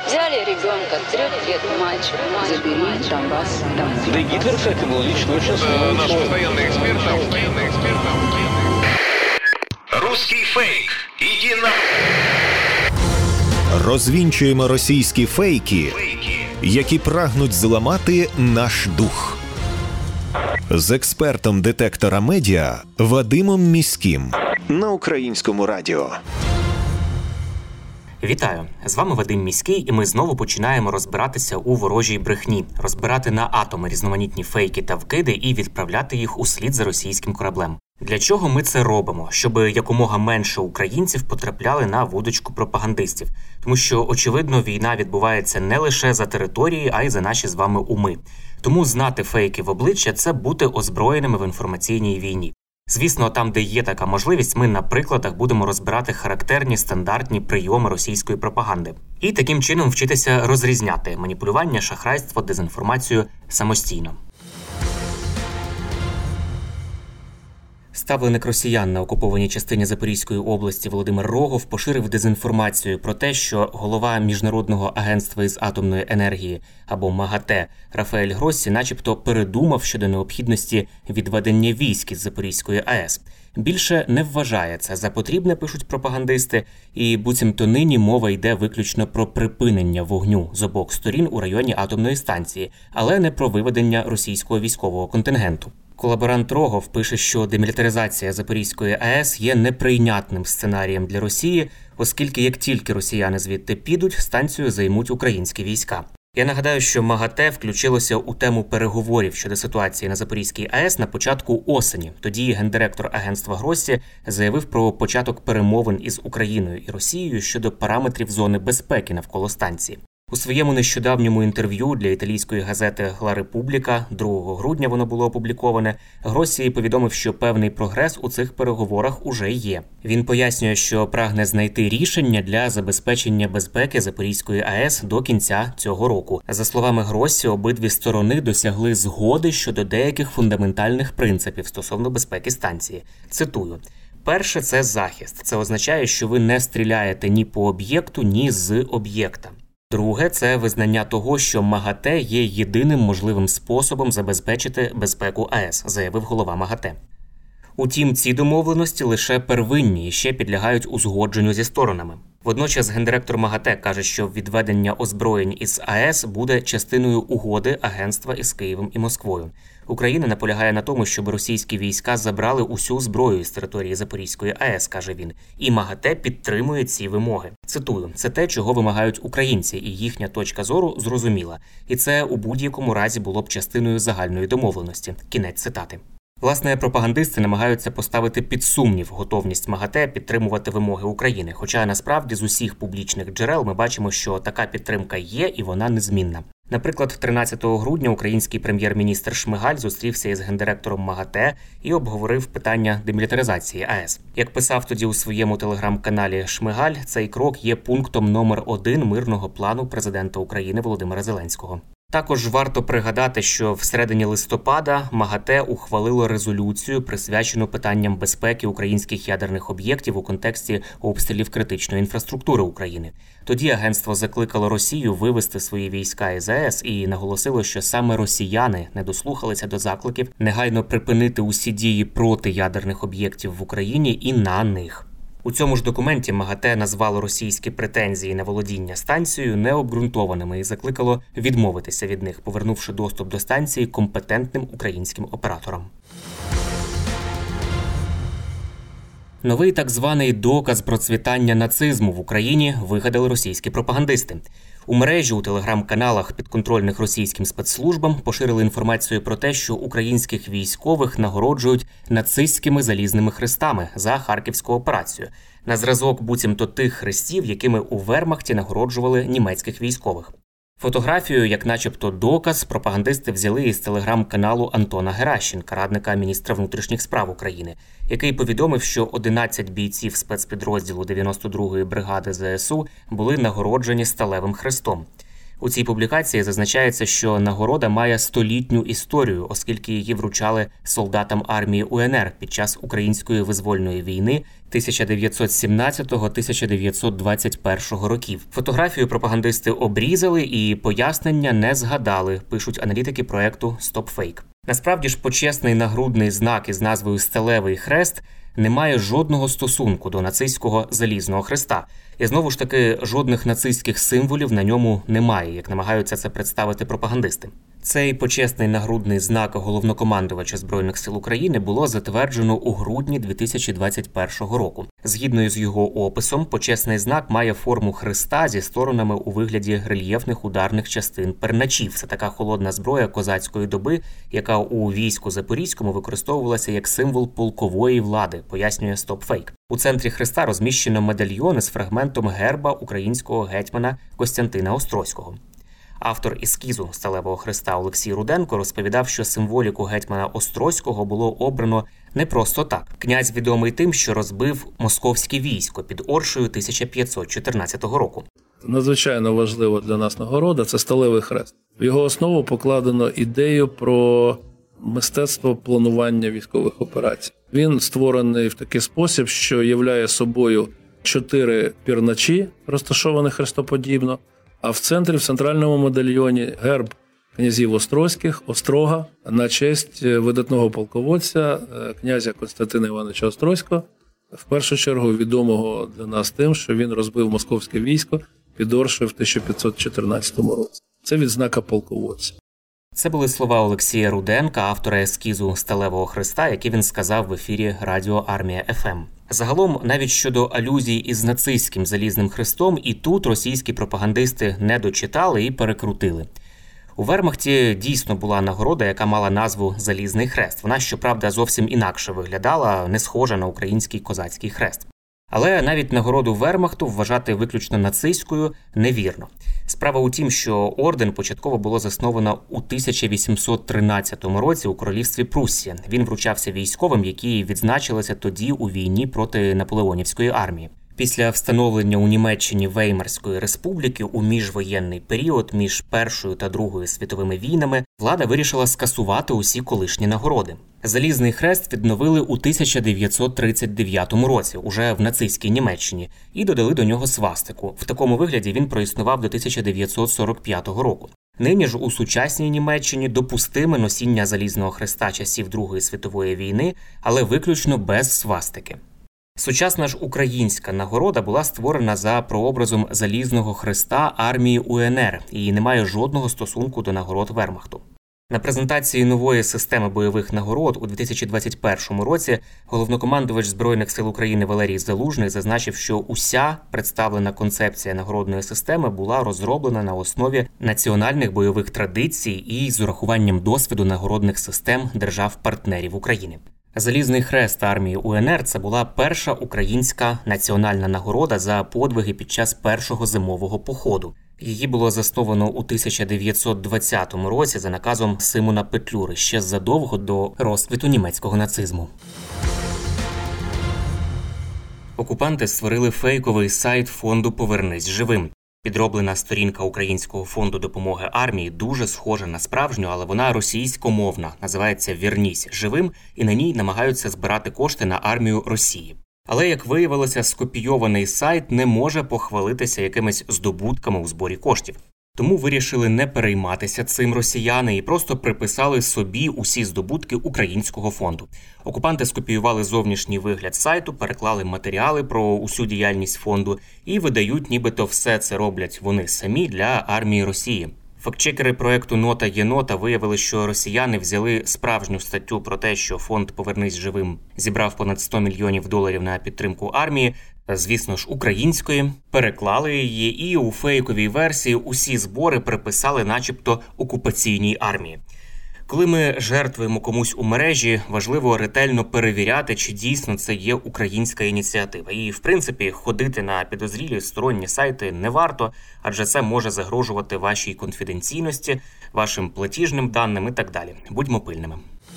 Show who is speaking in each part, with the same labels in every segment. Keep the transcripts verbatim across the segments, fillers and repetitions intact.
Speaker 1: Взяли ребенка, трех лет мальчик, забери Донбасс домой.
Speaker 2: Да и Гитлер, кстати, был лично очень смелый.
Speaker 3: Наш постоянный эксперт, постоянный эксперт.
Speaker 4: Русский фейк. Иди на...
Speaker 5: Розвінчуємо російські фейки, які прагнуть зламати наш дух. З експертом детектора медіа Вадимом Міським на Українському радіо.
Speaker 6: Вітаю! З вами Вадим Міський, і ми знову починаємо розбиратися у ворожій брехні, розбирати на атоми різноманітні фейки та вкиди і відправляти їх услід за російським кораблем. Для чого ми це робимо? Щоб якомога менше українців потрапляли на вудочку пропагандистів. Тому що, очевидно, війна відбувається не лише за території, а й за наші з вами уми. Тому знати фейки в обличчя – це бути озброєними в інформаційній війні. Звісно, там, де є така можливість, ми на прикладах будемо розбирати характерні стандартні прийоми російської пропаганди. І таким чином вчитися розрізняти маніпулювання, шахрайство, дезінформацію самостійно. Ставленик росіян на окупованій частині Запорізької області Володимир Рогов поширив дезінформацію про те, що голова Міжнародного агентства із атомної енергії, або МАГАТЕ, Рафаель Гроссі начебто передумав щодо необхідності відведення військ із Запорізької АЕС. Більше не вважає це за потрібне, пишуть пропагандисти, і буцімто нині мова йде виключно про припинення вогню з обох сторін у районі атомної станції, але не про виведення російського військового контингенту. Колаборант Рогов пише, що демілітаризація Запорізької АЕС є неприйнятним сценарієм для Росії, оскільки як тільки росіяни звідти підуть, станцію займуть українські війська. Я нагадаю, що МАГАТЕ включилося у тему переговорів щодо ситуації на Запорізькій АЕС на початку осені. Тоді гендиректор агентства Гроссі заявив про початок перемовин із Україною і Росією щодо параметрів зони безпеки навколо станції. У своєму нещодавньому інтерв'ю для італійської газети «Ла Републіка», другого грудня воно було опубліковане, Гроссі повідомив, що певний прогрес у цих переговорах уже є. Він пояснює, що прагне знайти рішення для забезпечення безпеки Запорізької АЕС до кінця цього року. За словами Гроссі, обидві сторони досягли згоди щодо деяких фундаментальних принципів стосовно безпеки станції. Цитую. Перше – це захист. Це означає, що ви не стріляєте ні по об'єкту, ні з об'єкта. Друге – це визнання того, що МАГАТЕ є єдиним можливим способом забезпечити безпеку АЕС, заявив голова МАГАТЕ. Утім, ці домовленості лише первинні і ще підлягають узгодженню зі сторонами. Водночас гендиректор МАГАТЕ каже, що відведення озброєнь із АЕС буде частиною угоди агентства із Києвом і Москвою. Україна наполягає на тому, щоб російські війська забрали усю зброю з території Запорізької АЕС, каже він. І МАГАТЕ підтримує ці вимоги. Цитую, це те, чого вимагають українці, і їхня точка зору зрозуміла. І це у будь-якому разі було б частиною загальної домовленості. Кінець цитати. Власне, пропагандисти намагаються поставити під сумнів готовність МАГАТЕ підтримувати вимоги України. Хоча, насправді, з усіх публічних джерел ми бачимо, що така підтримка є і вона незмінна. Наприклад, тринадцятого грудня український прем'єр-міністр Шмигаль зустрівся із гендиректором МАГАТЕ і обговорив питання демілітаризації АЕС. Як писав тоді у своєму телеграм-каналі Шмигаль, цей крок є пунктом номер один мирного плану президента України Володимира Зеленського. Також варто пригадати, що всередині листопада МАГАТЕ ухвалило резолюцію, присвячену питанням безпеки українських ядерних об'єктів у контексті обстрілів критичної інфраструктури України. Тоді агентство закликало Росію вивести свої війська із АЕС і наголосило, що саме росіяни не дослухалися до закликів негайно припинити усі дії проти ядерних об'єктів в Україні і на них. У цьому ж документі МАГАТЕ назвало російські претензії на володіння станцією необґрунтованими і закликало відмовитися від них, повернувши доступ до станції компетентним українським операторам. Новий так званий доказ процвітання нацизму в Україні вигадали російські пропагандисти. У мережі, у телеграм-каналах, підконтрольних російським спецслужбам, поширили інформацію про те, що українських військових нагороджують нацистськими залізними хрестами за Харківську операцію. На зразок буцімто тих хрестів, якими у вермахті нагороджували німецьких військових. Фотографію, як начебто доказ, пропагандисти взяли із телеграм-каналу Антона Геращенка, радника міністра внутрішніх справ України, який повідомив, що одинадцять бійців спецпідрозділу дев'яносто другої бригади зе ес у були нагороджені сталевим хрестом. У цій публікації зазначається, що нагорода має столітню історію, оскільки її вручали солдатам армії УНР під час Української визвольної війни тисяча дев'ятсот сімнадцятого - тисяча дев'ятсот двадцять першого років. Фотографію пропагандисти обрізали і пояснення не згадали, пишуть аналітики проекту StopFake. Насправді ж почесний нагрудний знак із назвою «Сталевий хрест» не має жодного стосунку до нацистського залізного хреста. І знову ж таки, жодних нацистських символів на ньому немає, як намагаються це представити пропагандисти. Цей почесний нагрудний знак головнокомандувача Збройних сил України було затверджено у грудні дві тисячі двадцять першого року. Згідно з його описом, почесний знак має форму хреста зі сторонами у вигляді рельєфних ударних частин перначів. Це така холодна зброя козацької доби, яка у війську Запорізькому використовувалася як символ полкової влади, пояснює StopFake. У центрі хреста розміщено медальйон із фрагментом герба українського гетьмана Костянтина Острозького. Автор ескізу сталевого хреста Олексій Руденко розповідав, що символіку гетьмана Острозького було обрано не просто так. Князь відомий тим, що розбив московське військо під Оршею тисяча п'ятсот чотирнадцятого року.
Speaker 7: Надзвичайно важлива для нас нагорода – це сталевий хрест. В його основу покладено ідею про мистецтво планування військових операцій. Він створений в такий спосіб, що являє собою чотири пірначі, розташовані хрестоподібно, а в центрі, в центральному медальйоні, герб князів Острозьких, Острога, на честь видатного полководця, князя Костянтина Івановича Острозького, в першу чергу відомого для нас тим, що він розбив московське військо під Оршею в тисяча п'ятсот чотирнадцятому році. Це відзнака полководця.
Speaker 6: Це були слова Олексія Руденка, автора ескізу сталевого хреста, які він сказав в ефірі Радіо Армія еф ем. Загалом, навіть щодо алюзій із нацистським залізним хрестом, і тут російські пропагандисти не дочитали і перекрутили. У Вермахті дійсно була нагорода, яка мала назву «Залізний хрест». Вона, щоправда, зовсім інакше виглядала, не схожа на український козацький хрест. Але навіть нагороду Вермахту вважати виключно нацистською невірно. Справа у тім, що орден початково було засновано у тисяча вісімсот тринадцятому році у королівстві Пруссія. Він вручався військовим, які відзначилися тоді у війні проти наполеонівської армії. Після встановлення у Німеччині Веймарської республіки у міжвоєнний період між Першою та Другою світовими війнами влада вирішила скасувати усі колишні нагороди. Залізний хрест відновили у тисяча дев'ятсот тридцять дев'ятому році, уже в нацистській Німеччині, і додали до нього свастику. В такому вигляді він проіснував до тисяча дев'ятсот сорок п'ятого року. Нині ж у сучасній Німеччині допустиме носіння залізного хреста часів Другої світової війни, але виключно без свастики. Сучасна ж українська нагорода була створена за прообразом залізного хреста армії УНР і не має жодного стосунку до нагород Вермахту. На презентації нової системи бойових нагород у дві тисячі двадцять першому році головнокомандувач Збройних сил України Валерій Залужний зазначив, що уся представлена концепція нагородної системи була розроблена на основі національних бойових традицій і з урахуванням досвіду нагородних систем держав-партнерів України. Залізний хрест армії УНР – це була перша українська національна нагорода за подвиги під час першого зимового походу. Її було засновано у тисяча дев'ятсот двадцятому році за наказом Симона Петлюри, ще задовго до розквіту німецького нацизму. Окупанти створили фейковий сайт фонду «Повернись живим». Підроблена сторінка Українського фонду допомоги армії дуже схожа на справжню, але вона російськомовна, називається «Вернісь живим», і на ній намагаються збирати кошти на армію Росії. Але, як виявилося, скопійований сайт не може похвалитися якимись здобутками у зборі коштів. Тому вирішили не перейматися цим росіяни і просто приписали собі усі здобутки Українського фонду. Окупанти скопіювали зовнішній вигляд сайту, переклали матеріали про усю діяльність фонду і видають, нібито все це роблять вони самі для армії Росії. Фактчекери проекту «Нота є нота» виявили, що росіяни взяли справжню статтю про те, що фонд «Повернись живим» зібрав понад сто мільйонів доларів на підтримку армії, звісно ж, української, переклали її і у фейковій версії усі збори приписали начебто окупаційній армії. Коли ми жертвуємо комусь у мережі, важливо ретельно перевіряти, чи дійсно це є українська ініціатива. І, в принципі, ходити на підозрілі сторонні сайти не варто, адже це може загрожувати вашій конфіденційності, вашим платіжним даним і так далі. Будьмо пильними.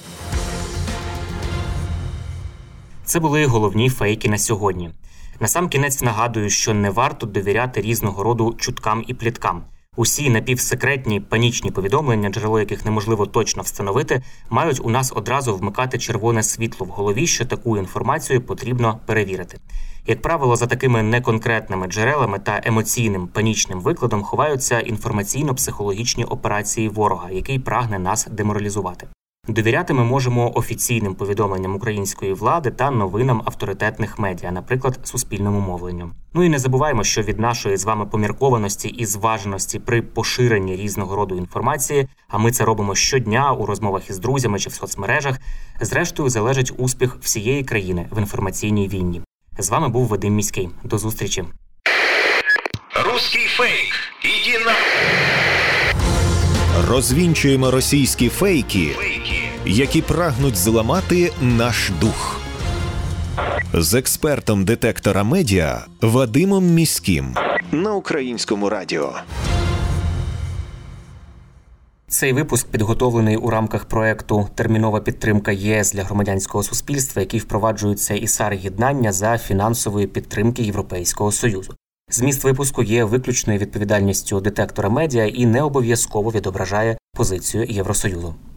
Speaker 6: Це були головні фейки на сьогодні. Насамкінець нагадую, що не варто довіряти різного роду чуткам і пліткам. Усі напівсекретні панічні повідомлення, джерело яких неможливо точно встановити, мають у нас одразу вмикати червоне світло в голові, що таку інформацію потрібно перевірити. Як правило, за такими неконкретними джерелами та емоційним панічним викладом ховаються інформаційно-психологічні операції ворога, який прагне нас деморалізувати. Довіряти ми можемо офіційним повідомленням української влади та новинам авторитетних медіа, наприклад, суспільному мовленню. Ну і не забуваємо, що від нашої з вами поміркованості і зваженості при поширенні різного роду інформації, а ми це робимо щодня у розмовах із друзями чи в соцмережах, зрештою залежить успіх всієї країни в інформаційній війні. З вами був Вадим Міський. До зустрічі.
Speaker 4: Русський фейк. Іди на...
Speaker 5: Розвінчуємо російські фейки, які прагнуть зламати наш дух. З експертом детектора медіа Вадимом Міським на Українському радіо.
Speaker 6: Цей випуск підготовлений у рамках проекту «Термінова підтримка ЄС для громадянського суспільства», який впроваджується ІСАР-єднання за фінансової підтримки Європейського Союзу. Зміст випуску є виключною відповідальністю детектора медіа і не обов'язково відображає позицію Євросоюзу.